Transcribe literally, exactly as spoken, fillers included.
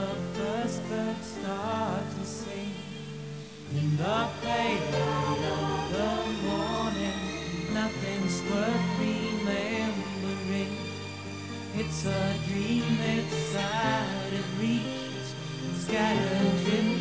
the first birds start to sing. In the pale of the morning, nothing's worth remembering. It's a dream that's out of reach, scattered,